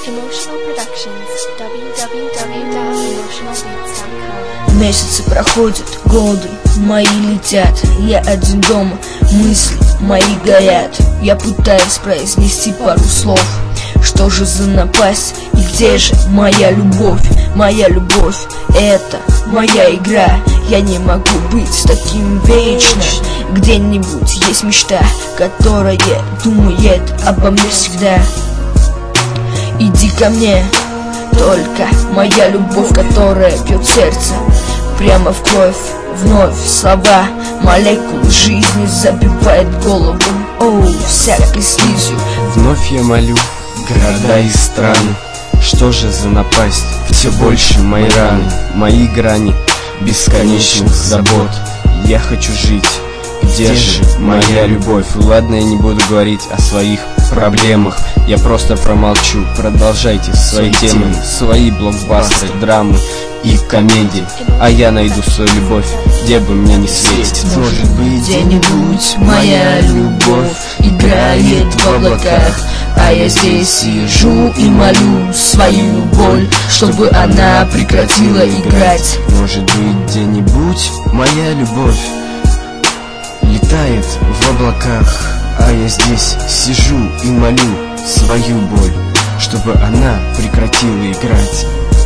Emotional Productions, www.emotionalbeats.com. Месяцы проходят, годы мои летят. Я один дома, мысли мои горят. Я пытаюсь произнести пару слов. Что же за напасть и где же моя любовь? Моя любовь — это моя игра. Я не могу быть таким вечно. Где-нибудь есть мечта, которая думает обо мне всегда. Иди ко мне, только моя любовь, которая бьет сердце прямо в кровь. Вновь слова молекул жизни забивает голову, всякой слизью. Вновь я молю города и страны. Что же за напасть? Все больше мои раны, мои грани бесконечных забот. Я хочу жить. Где же моя любовь? Ладно, я не буду говорить о своих проблемах. Я просто промолчу. Продолжайте свои темы, свои блокбастеры, драмы и комедии. А я найду свою любовь, где бы мне не светить. Может быть, где-нибудь моя любовь играет в облаках, а я здесь сижу и молю свою боль, чтобы она прекратила играть. Может быть, где-нибудь моя любовь летает в облаках, а я здесь сижу и молю свою боль, чтобы она прекратила играть.